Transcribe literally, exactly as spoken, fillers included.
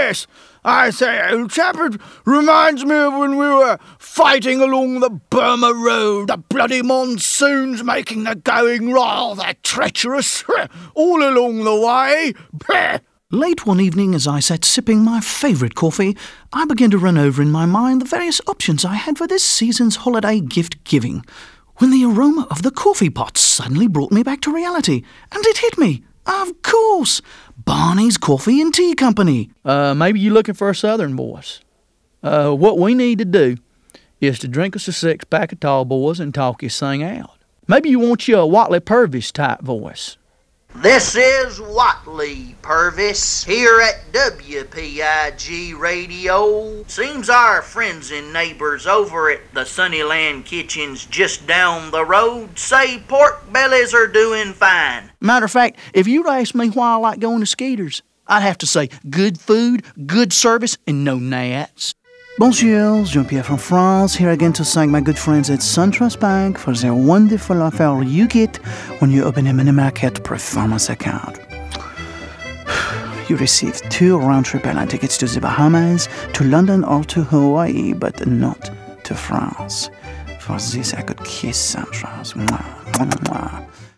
Yes, I say, old chap, it reminds me of when we were fighting along the Burma Road. The bloody monsoons making the going rather treacherous all along the way. Late one evening, as I sat sipping my favourite coffee, I began to run over in my mind the various options I had for this season's holiday gift-giving, when the aroma of the coffee pot suddenly brought me back to reality, and it hit me. Of course! Barney's Coffee and Tea Company. Uh, maybe you're looking for a Southern voice. Uh, what we need to do is to drink us a six-pack of tall boys and talk this thing out. Maybe you want you a Watley Purvis type voice. This is Watley Purvis here at W P I G Radio. Seems our friends and neighbors over at the Sunnyland Kitchens just down the road say pork bellies are doing fine. Matter of fact, if you'd ask me why I like going to Skeeter's, I'd have to say good food, good service, and no gnats. Bonjour, Jean-Pierre from France, here again to thank my good friends at SunTrust Bank for their wonderful offer you get when you open a money market performance account. You receive two round-trip airline tickets to the Bahamas, to London or to Hawaii, but not to France. For this, I could kiss SunTrust. Mwah, mwah, mwah.